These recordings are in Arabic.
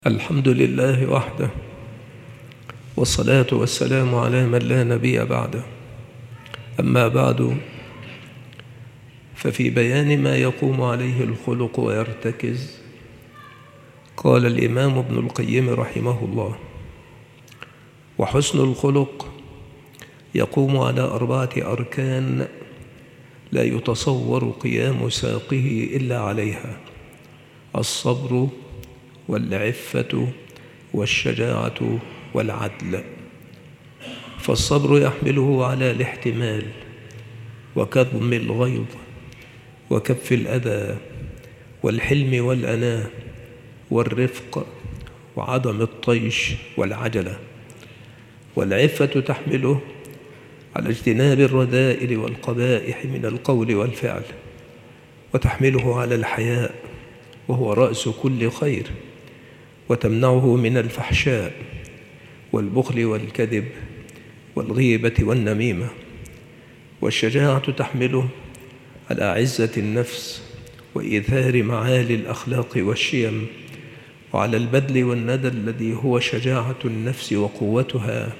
الحمد لله وحده، والصلاة والسلام على من لا نبي بعده. أما بعد، ففي بيان ما يقوم عليه الخلق ويرتكز، قال الإمام ابن القيم رحمه الله: وحسن الخلق يقوم على 4 أركان لا يتصور قيام ساقه إلا عليها: الصبر والعفة والشجاعة والعدل. فالصبر يحمله على الاحتمال وكظم الغيظ وكف الأذى والحلم والأناة والرفق وعدم الطيش والعجلة. والعفة تحمله على اجتناب الرذائل والقبائح من القول والفعل، وتحمله على الحياء وهو رأس كل خير، وتمنعه من الفحشاء والبخل والكذب والغيبة والنميمة. والشجاعة تحمله على عزة النفس وإيثار معالي الأخلاق والشيم، وعلى البذل والندى الذي هو شجاعة النفس وقوتها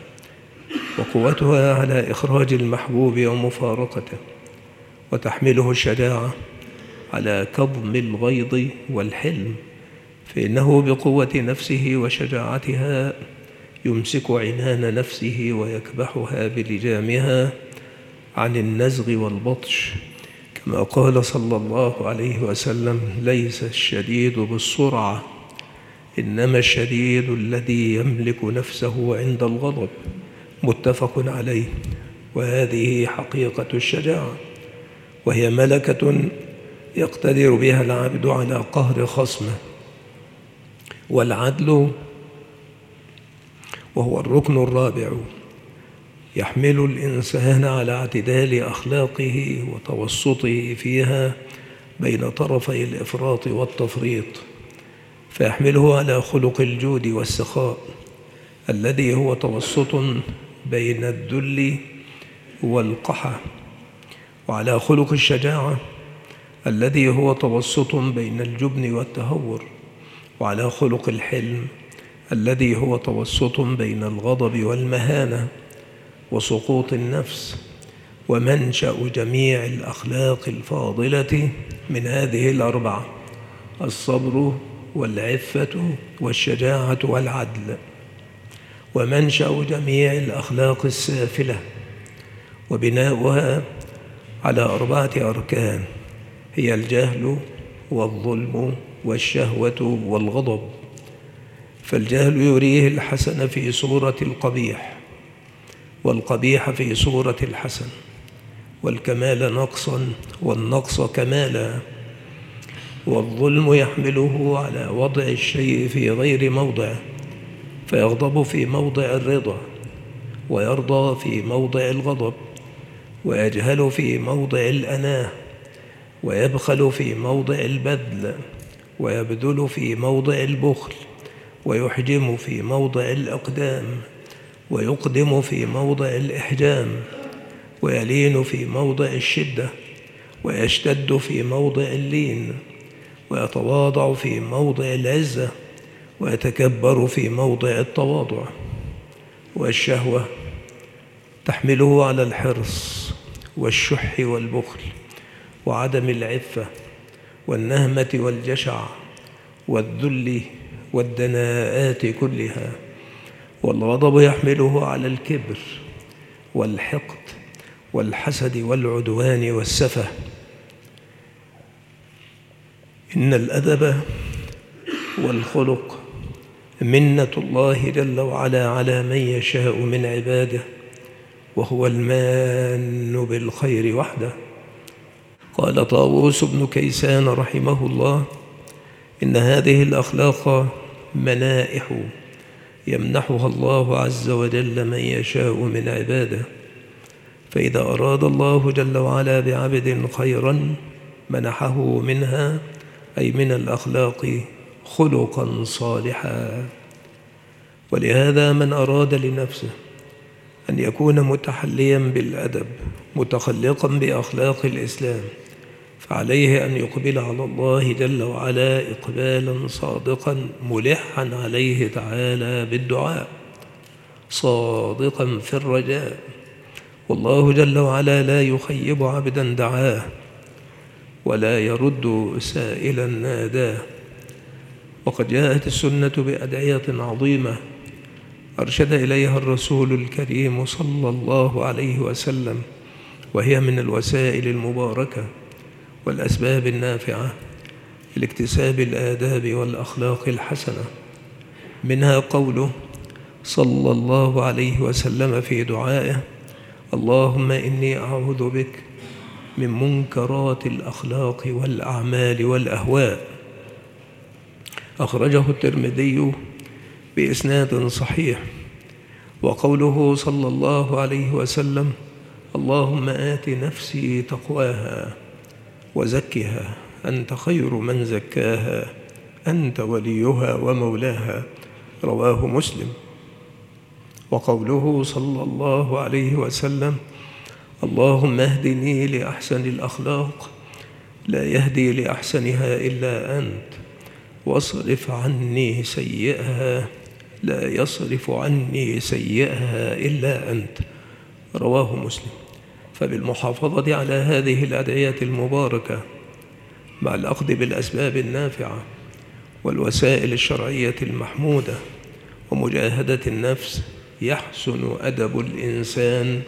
على إخراج المحبوب ومفارقته. وتحمله الشجاعة على كظم الغيظ والحلم، فإنه بقوة نفسه وشجاعتها يمسك عنان نفسه ويكبحها بلجامها عن النزغ والبطش، كما قال صلى الله عليه وسلم: ليس الشديد بالسرعة، إنما الشديد الذي يملك نفسه عند الغضب. متفق عليه. وهذه حقيقة الشجاعة، وهي ملكة يقتدر بها العبد على قهر خصمه. والعدل وهو الركن الرابع، يحمل الإنسان على اعتدال أخلاقه وتوسطه فيها بين طرفي الإفراط والتفريط، فيحمله على خلق الجود والسخاء الذي هو توسط بين الذل والقحة، وعلى خلق الشجاعة الذي هو توسط بين الجبن والتهور، وعلى خلق الحلم الذي هو توسط بين الغضب والمهانة وسقوط النفس. ومنشأ جميع الأخلاق الفاضلة من هذه ال4: الصبر والعفة والشجاعة والعدل. ومنشأ جميع الأخلاق السافلة وبناؤها على 4 أركان، هي الجهل والظلم والشهوة والغضب. فالجهل يريه الحسن في صورة القبيح، والقبيح في صورة الحسن، والكمال نقصا والنقص كمالا. والظلم يحمله على وضع الشيء في غير موضعه، فيغضب في موضع الرضا، ويرضى في موضع الغضب، ويجهل في موضع الأناه، ويبخل في موضع البذل، ويبذل في موضع البخل، ويحجم في موضع الأقدام، ويقدم في موضع الإحجام، ويلين في موضع الشدة، ويشتد في موضع اللين، ويتواضع في موضع العزة، ويتكبر في موضع التواضع. والشهوة تحمله على الحرص والشح والبخل وعدم العفة والنهمة والجشع والذل والدناءات كلها. والغضب يحمله على الكبر والحقد والحسد والعدوان والسفه. إن الأدب والخلق منة الله جل وعلا على من يشاء من عباده، وهو المان بالخير وحده. قال طاووس بن كيسان رحمه الله: إن هذه الأخلاق منائح يمنحها الله عز وجل من يشاء من عباده، فإذا أراد الله جل وعلا بعبد خيرا منحه منها، أي من الأخلاق، خلقا صالحا. ولهذا من أراد لنفسه أن يكون متحليا بالأدب متخلقا بأخلاق الإسلام، فعليه أن يقبل على الله جل وعلا إقبالا صادقا ملحا عليه تعالى بالدعاء، صادقا في الرجاء. والله جل وعلا لا يخيب عبدا دعاه ولا يرد سائلا ناداه. وقد جاءت السنة بأدعية عظيمة أرشد إليها الرسول الكريم صلى الله عليه وسلم، وهي من الوسائل المباركة والأسباب النافعة لاكتساب الآداب والأخلاق الحسنة. منها قوله صلى الله عليه وسلم في دعائه: اللهم إني أعوذ بك من منكرات الأخلاق والأعمال والأهواء. أخرجه الترمذي بإسناد صحيح. وقوله صلى الله عليه وسلم: اللهم آت نفسي تقواها وزكها أنت خير من زكاها أنت وليها ومولاها. رواه مسلم. وقوله صلى الله عليه وسلم: اللهم اهدني لأحسن الأخلاق لا يهدي لأحسنها إلا أنت، واصرف عني سيئها لا يصرف عني سيئها إلا أنت. رواه مسلم. فبالمحافظة على هذه الأدعية المباركة مع الأخذ بالأسباب النافعة والوسائل الشرعية المحمودة ومجاهدة النفس يحسن أدب الإنسان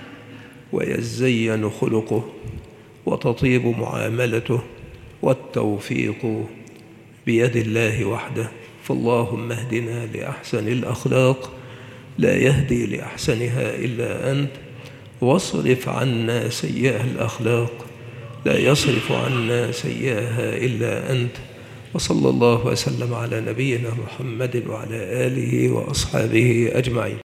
ويزين خلقه وتطيب معاملته، والتوفيق بيد الله وحده. فاللهم اهدنا لأحسن الأخلاق لا يهدي لأحسنها إلا أنت، واصرف عنا سيئة الأخلاق لا يصرف عنا سيئها إلا أنت. وصلى الله وسلم على نبينا محمد وعلى آله وأصحابه أجمعين.